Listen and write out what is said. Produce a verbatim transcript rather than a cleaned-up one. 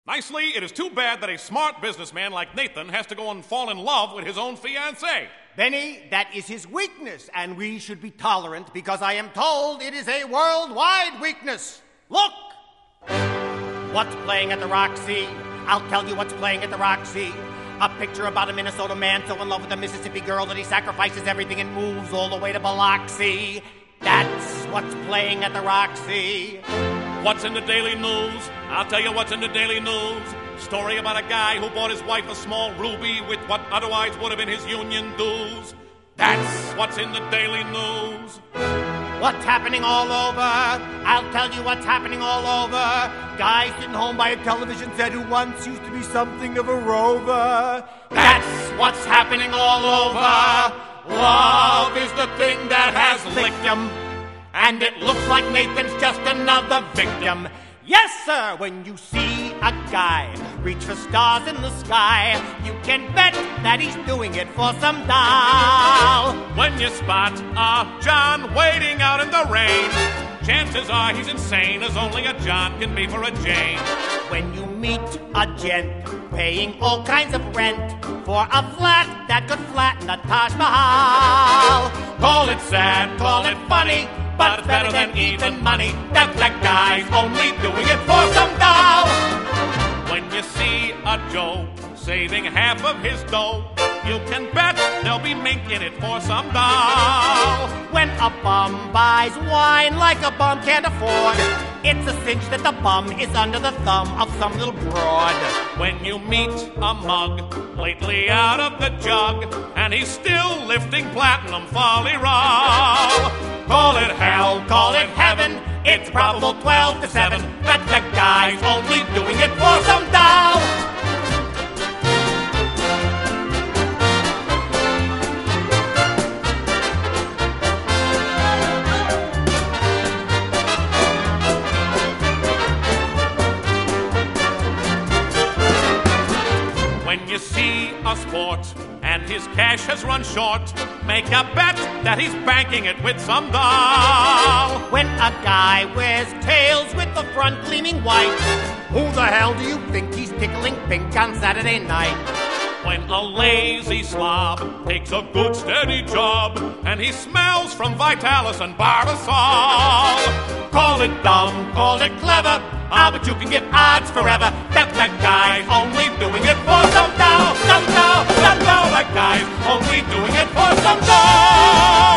Nicely, it is too bad that a smart businessman like Nathan has to go and fall in love with his own fiancée. Benny, that is his weakness, and we should be tolerant because I am told it is a worldwide weakness. Look! What's playing at the Roxy? I'll tell you what's playing at the Roxy. A picture about a Minnesota man so in love with a Mississippi girl that he sacrifices everything and moves all the way to Biloxi. That's what's playing at the Roxy. What's in the Daily News? I'll tell you what's in the Daily News. Story about a guy who bought his wife a small ruby with what otherwise would have been his union dues. That's what's in the Daily News. What's happening all over? I'll tell you what's happening all over. Guy sitting home by a television set who once used to be something of a rover. That's what's happening all over. Love is the thing that has licked him, and it looks like Nathan's just another victim. Yes, sir, when you see a guy reach for stars in the sky, you can bet that he's doing it for some doll. When you spot a John waiting out in the rain, chances are he's insane, as only a John can be for a Jane. When you meet a gent paying all kinds of rent for a flat that could flatten a Taj Mahal, call it sad, call it funny, but it's better than even money. That black guy's only doing it for some doll. When you see a Joe saving half of his dough, you can bet there'll be mink in it for some doll. When a bum buys wine like a bum can't afford, it's a cinch that the bum is under the thumb of some little broad. When you meet a mug lately out of the jug, and he's still lifting platinum folly roll, call it hell, call it heaven, it's probable twelve to seven that the guy's only doing it for some doll. When you see a sport and his cash has run short, make a bet that he's banking it with some doll. When a guy wears tails with the front gleaming white, who the hell do you think he's tickling pink on Saturday night? When a lazy slob takes a good steady job and he smells from Vitalis and Barbasol, call it dumb, call it clever, ah, but you can give odds forever that that guy's only doing it for some dough, some dough, some dough. That guy's only doing it for some dough.